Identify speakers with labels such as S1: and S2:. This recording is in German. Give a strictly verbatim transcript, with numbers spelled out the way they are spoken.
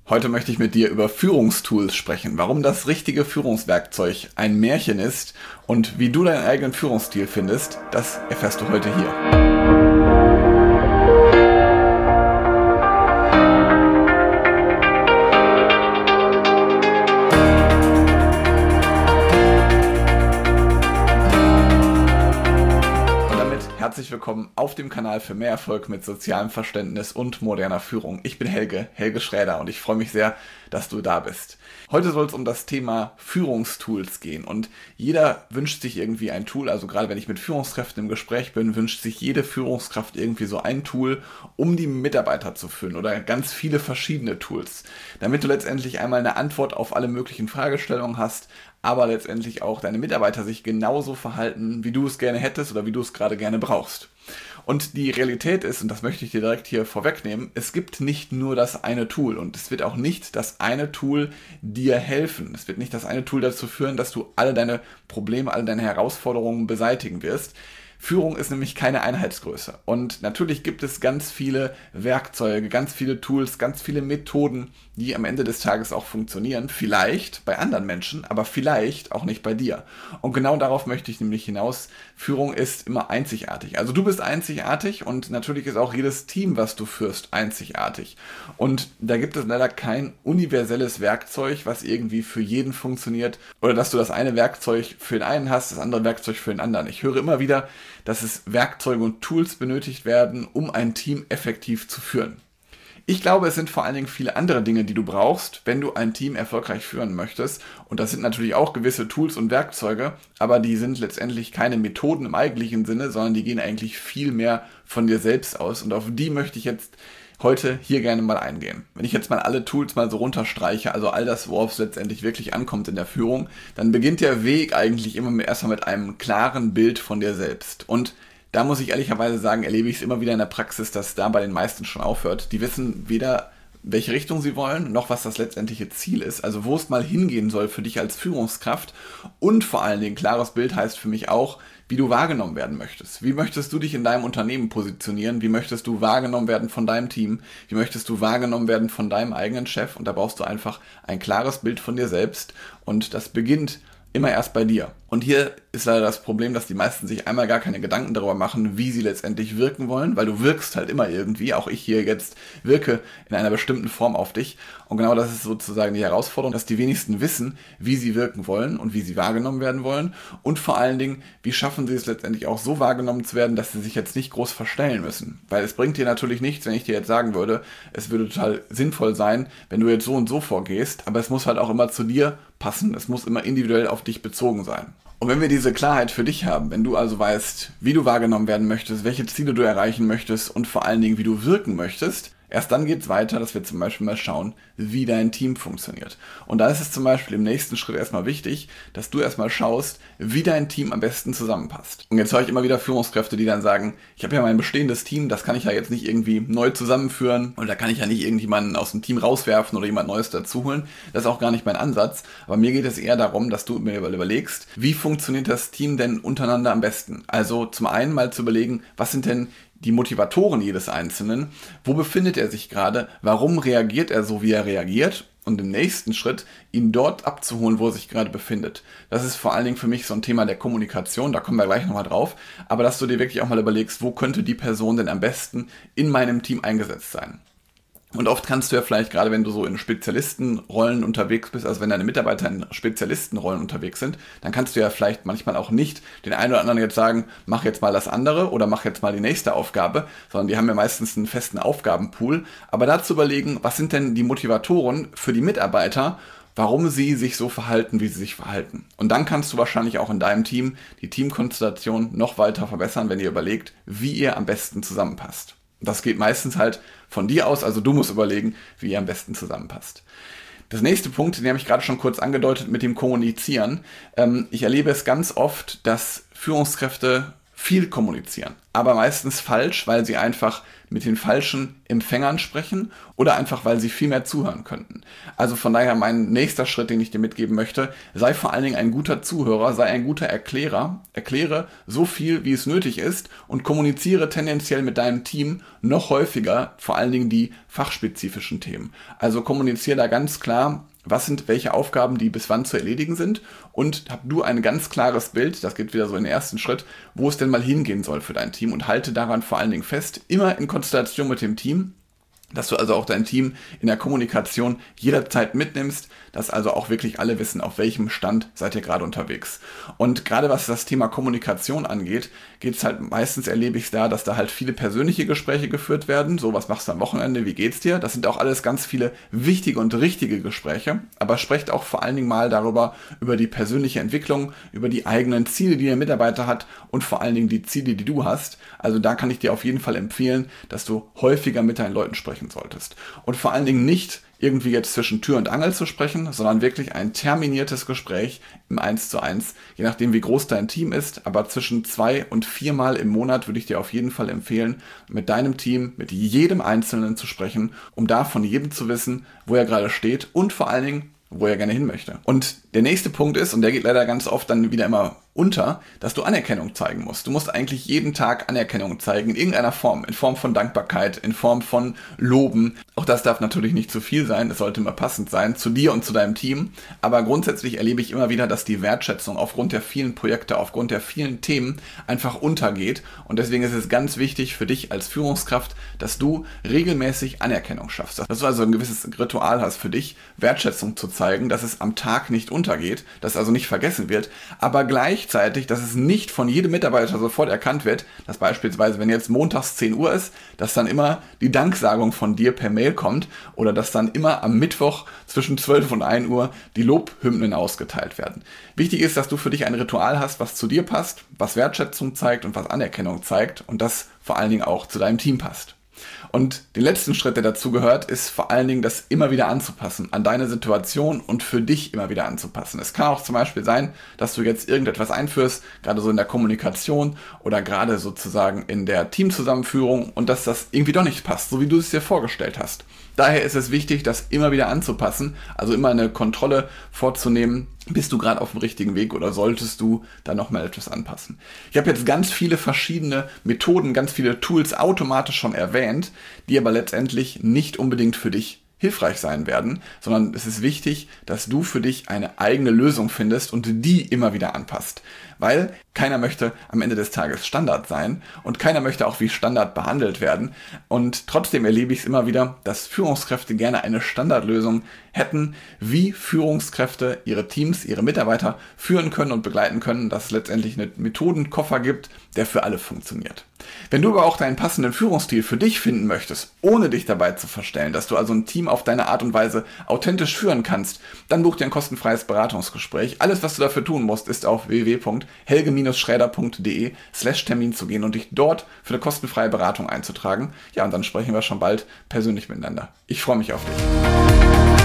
S1: Heute möchte ich mit dir über Führungstools sprechen, warum das richtige Führungswerkzeug ein Märchen ist und wie du deinen eigenen Führungsstil findest, das erfährst du heute hier. Herzlich willkommen auf dem Kanal für mehr Erfolg mit sozialem Verständnis und moderner Führung. Ich bin Helge, Helge Schräder, und ich freue mich sehr, dass du da bist. Heute soll es um das Thema Führungstools gehen, und jeder wünscht sich irgendwie ein Tool. Also gerade wenn ich mit Führungskräften im Gespräch bin, wünscht sich jede Führungskraft irgendwie so ein Tool, um die Mitarbeiter zu führen, oder ganz viele verschiedene Tools, damit du letztendlich einmal eine Antwort auf alle möglichen Fragestellungen hast, aber letztendlich auch deine Mitarbeiter sich genauso verhalten, wie du es gerne hättest oder wie du es gerade gerne brauchst. Und die Realität ist, und das möchte ich dir direkt hier vorwegnehmen, es gibt nicht nur das eine Tool, und es wird auch nicht das eine Tool dir helfen. Es wird nicht das eine Tool dazu führen, dass du alle deine Probleme, alle deine Herausforderungen beseitigen wirst. Führung ist nämlich keine Einheitsgröße, und natürlich gibt es ganz viele Werkzeuge, ganz viele Tools, ganz viele Methoden, die am Ende des Tages auch funktionieren, vielleicht bei anderen Menschen, aber vielleicht auch nicht bei dir. Und genau darauf möchte ich nämlich hinaus. Führung ist immer einzigartig. Also du bist einzigartig, und natürlich ist auch jedes Team, was du führst, einzigartig. Und da gibt es leider kein universelles Werkzeug, was irgendwie für jeden funktioniert, oder dass du das eine Werkzeug für den einen hast, das andere Werkzeug für den anderen. Ich höre immer wieder, dass es Werkzeuge und Tools benötigt werden, um ein Team effektiv zu führen. Ich glaube, es sind vor allen Dingen viele andere Dinge, die du brauchst, wenn du ein Team erfolgreich führen möchtest. Und das sind natürlich auch gewisse Tools und Werkzeuge, aber die sind letztendlich keine Methoden im eigentlichen Sinne, sondern die gehen eigentlich viel mehr von dir selbst aus. Und auf die möchte ich jetzt heute hier gerne mal eingehen. Wenn ich jetzt mal alle Tools mal so runterstreiche, also all das, worauf es letztendlich wirklich ankommt in der Führung, dann beginnt der Weg eigentlich immer erstmal mit einem klaren Bild von dir selbst. Und da muss ich ehrlicherweise sagen, erlebe ich es immer wieder in der Praxis, dass da bei den meisten schon aufhört. Die wissen weder, welche Richtung sie wollen, noch was das letztendliche Ziel ist, also wo es mal hingehen soll für dich als Führungskraft. Und vor allen Dingen, klares Bild heißt für mich auch, wie du wahrgenommen werden möchtest. Wie möchtest du dich in deinem Unternehmen positionieren? Wie möchtest du wahrgenommen werden von deinem Team? Wie möchtest du wahrgenommen werden von deinem eigenen Chef? Und da brauchst du einfach ein klares Bild von dir selbst, und das beginnt immer erst bei dir. Und hier ist leider das Problem, dass die meisten sich einmal gar keine Gedanken darüber machen, wie sie letztendlich wirken wollen, weil du wirkst halt immer irgendwie. Auch ich hier jetzt wirke in einer bestimmten Form auf dich. Und genau das ist sozusagen die Herausforderung, dass die wenigsten wissen, wie sie wirken wollen und wie sie wahrgenommen werden wollen. Und vor allen Dingen, wie schaffen sie es letztendlich auch so wahrgenommen zu werden, dass sie sich jetzt nicht groß verstellen müssen. Weil es bringt dir natürlich nichts, wenn ich dir jetzt sagen würde, es würde total sinnvoll sein, wenn du jetzt so und so vorgehst, aber es muss halt auch immer zu dir passen. Es muss immer individuell auf dich bezogen sein. Und wenn wir diese Klarheit für dich haben, wenn du also weißt, wie du wahrgenommen werden möchtest, welche Ziele du erreichen möchtest und vor allen Dingen, wie du wirken möchtest, erst dann geht es weiter, dass wir zum Beispiel mal schauen, wie dein Team funktioniert. Und da ist es zum Beispiel im nächsten Schritt erstmal wichtig, dass du erstmal schaust, wie dein Team am besten zusammenpasst. Und jetzt höre ich immer wieder Führungskräfte, die dann sagen, ich habe ja mein bestehendes Team, das kann ich ja jetzt nicht irgendwie neu zusammenführen, und da kann ich ja nicht irgendjemanden aus dem Team rauswerfen oder jemand Neues dazu holen. Das ist auch gar nicht mein Ansatz. Aber mir geht es eher darum, dass du mir überlegst, wie funktioniert das Team denn untereinander am besten? Also zum einen mal zu überlegen, was sind denn die Motivatoren jedes Einzelnen, wo befindet er sich gerade, warum reagiert er so, wie er reagiert, und im nächsten Schritt ihn dort abzuholen, wo er sich gerade befindet. Das ist vor allen Dingen für mich so ein Thema der Kommunikation, da kommen wir gleich nochmal drauf, aber dass du dir wirklich auch mal überlegst, wo könnte die Person denn am besten in meinem Team eingesetzt sein. Und oft kannst du ja vielleicht, gerade wenn du so in Spezialistenrollen unterwegs bist, also wenn deine Mitarbeiter in Spezialistenrollen unterwegs sind, dann kannst du ja vielleicht manchmal auch nicht den einen oder anderen jetzt sagen, mach jetzt mal das andere oder mach jetzt mal die nächste Aufgabe, sondern die haben ja meistens einen festen Aufgabenpool. Aber dazu überlegen, was sind denn die Motivatoren für die Mitarbeiter, warum sie sich so verhalten, wie sie sich verhalten. Und dann kannst du wahrscheinlich auch in deinem Team die Teamkonstellation noch weiter verbessern, wenn ihr überlegt, wie ihr am besten zusammenpasst. Das geht meistens halt von dir aus, also du musst überlegen, wie ihr am besten zusammenpasst. Das nächste Punkt, den habe ich gerade schon kurz angedeutet mit dem Kommunizieren. Ähm, ich erlebe es ganz oft, dass Führungskräfte viel kommunizieren, aber meistens falsch, weil sie einfach mit den falschen Empfängern sprechen oder einfach, weil sie viel mehr zuhören könnten. Also von daher mein nächster Schritt, den ich dir mitgeben möchte, sei vor allen Dingen ein guter Zuhörer, sei ein guter Erklärer, erkläre so viel, wie es nötig ist und kommuniziere tendenziell mit deinem Team noch häufiger, vor allen Dingen die fachspezifischen Themen. Also kommuniziere da ganz klar, was sind welche Aufgaben, die bis wann zu erledigen sind und hab du ein ganz klares Bild, das geht wieder so in den ersten Schritt, wo es denn mal hingehen soll für dein Team und halte daran vor allen Dingen fest, immer in Konstellation mit dem Team, dass du also auch dein Team in der Kommunikation jederzeit mitnimmst, dass also auch wirklich alle wissen, auf welchem Stand seid ihr gerade unterwegs. Und gerade was das Thema Kommunikation angeht, geht es halt meistens, erlebe ich es da, dass da halt viele persönliche Gespräche geführt werden. So, was machst du am Wochenende, wie geht's dir? Das sind auch alles ganz viele wichtige und richtige Gespräche, aber sprecht auch vor allen Dingen mal darüber, über die persönliche Entwicklung, über die eigenen Ziele, die der Mitarbeiter hat und vor allen Dingen die Ziele, die du hast. Also da kann ich dir auf jeden Fall empfehlen, dass du häufiger mit deinen Leuten sprechen solltest. Und vor allen Dingen nicht irgendwie jetzt zwischen Tür und Angel zu sprechen, sondern wirklich ein terminiertes Gespräch im eins zu eins, je nachdem wie groß dein Team ist, aber zwischen zwei und viermal im Monat würde ich dir auf jeden Fall empfehlen, mit deinem Team, mit jedem Einzelnen zu sprechen, um da von jedem zu wissen, wo er gerade steht und vor allen Dingen, wo er gerne hin möchte. Und der nächste Punkt ist, und der geht leider ganz oft dann wieder immer unter, dass du Anerkennung zeigen musst. Du musst eigentlich jeden Tag Anerkennung zeigen, in irgendeiner Form, in Form von Dankbarkeit, in Form von Loben. Auch das darf natürlich nicht zu viel sein, es sollte immer passend sein, zu dir und zu deinem Team. Aber grundsätzlich erlebe ich immer wieder, dass die Wertschätzung aufgrund der vielen Projekte, aufgrund der vielen Themen einfach untergeht. Und deswegen ist es ganz wichtig für dich als Führungskraft, dass du regelmäßig Anerkennung schaffst. Dass du also ein gewisses Ritual hast für dich, Wertschätzung zu zeigen, dass es am Tag nicht untergeht, dass also nicht vergessen wird, aber gleichzeitig, dass es nicht von jedem Mitarbeiter sofort erkannt wird, dass beispielsweise, wenn jetzt montags zehn Uhr ist, dass dann immer die Danksagung von dir per Mail kommt oder dass dann immer am Mittwoch zwischen zwölf und ein Uhr die Lobhymnen ausgeteilt werden. Wichtig ist, dass du für dich ein Ritual hast, was zu dir passt, was Wertschätzung zeigt und was Anerkennung zeigt und das vor allen Dingen auch zu deinem Team passt. Und den letzten Schritt, der dazu gehört, ist vor allen Dingen, das immer wieder anzupassen, an deine Situation und für dich immer wieder anzupassen. Es kann auch zum Beispiel sein, dass du jetzt irgendetwas einführst, gerade so in der Kommunikation oder gerade sozusagen in der Teamzusammenführung und dass das irgendwie doch nicht passt, so wie du es dir vorgestellt hast. Daher ist es wichtig, das immer wieder anzupassen, also immer eine Kontrolle vorzunehmen. Bist du gerade auf dem richtigen Weg oder solltest du da nochmal etwas anpassen? Ich habe jetzt ganz viele verschiedene Methoden, ganz viele Tools automatisch schon erwähnt, die aber letztendlich nicht unbedingt für dich hilfreich sein werden, sondern es ist wichtig, dass du für dich eine eigene Lösung findest und die immer wieder anpasst. Weil keiner möchte am Ende des Tages Standard sein und keiner möchte auch wie Standard behandelt werden. Und trotzdem erlebe ich es immer wieder, dass Führungskräfte gerne eine Standardlösung hätten, wie Führungskräfte ihre Teams, ihre Mitarbeiter führen können und begleiten können, dass es letztendlich einen Methodenkoffer gibt, der für alle funktioniert. Wenn du aber auch deinen passenden Führungsstil für dich finden möchtest, ohne dich dabei zu verstellen, dass du also ein Team auf deine Art und Weise authentisch führen kannst, dann buch dir ein kostenfreies Beratungsgespräch. Alles, was du dafür tun musst, ist auf w w w punkt helge schräder punkt de slash Termin zu gehen und dich dort für eine kostenfreie Beratung einzutragen. Ja, und dann sprechen wir schon bald persönlich miteinander. Ich freue mich auf dich.